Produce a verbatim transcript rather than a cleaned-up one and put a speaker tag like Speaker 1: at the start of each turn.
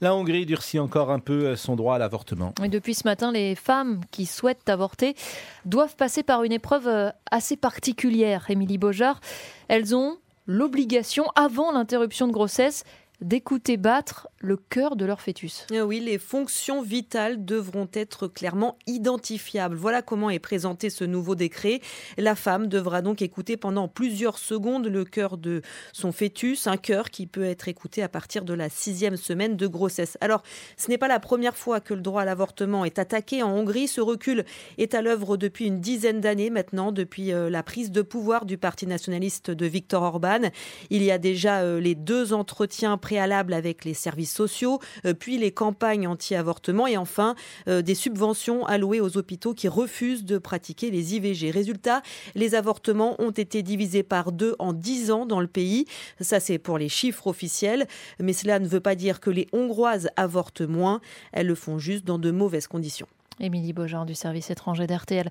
Speaker 1: La Hongrie durcit encore un peu son droit à l'avortement.
Speaker 2: Et depuis ce matin, les femmes qui souhaitent avorter doivent passer par une épreuve assez particulière. Émilie Beaujard, elles ont l'obligation, avant l'interruption de grossesse, d'écouter battre le cœur de leur fœtus.
Speaker 3: Oui, les fonctions vitales devront être clairement identifiables. Voilà comment est présenté ce nouveau décret. La femme devra donc écouter pendant plusieurs secondes le cœur de son fœtus, un cœur qui peut être écouté à partir de la sixième semaine de grossesse. Alors, ce n'est pas la première fois que le droit à l'avortement est attaqué en Hongrie. Ce recul est à l'œuvre depuis une dizaine d'années maintenant, depuis la prise de pouvoir du parti nationaliste de Viktor Orban. Il y a déjà les deux entretiens préalables avec les services sociaux, puis les campagnes anti-avortement et enfin euh, des subventions allouées aux hôpitaux qui refusent de pratiquer les I V G. Résultat, les avortements ont été divisés par deux en dix ans dans le pays. Ça, c'est pour les chiffres officiels, mais cela ne veut pas dire que les Hongroises avortent moins. Elles le font juste dans de mauvaises conditions.
Speaker 2: Émilie Beaujard du service étranger d'R T L.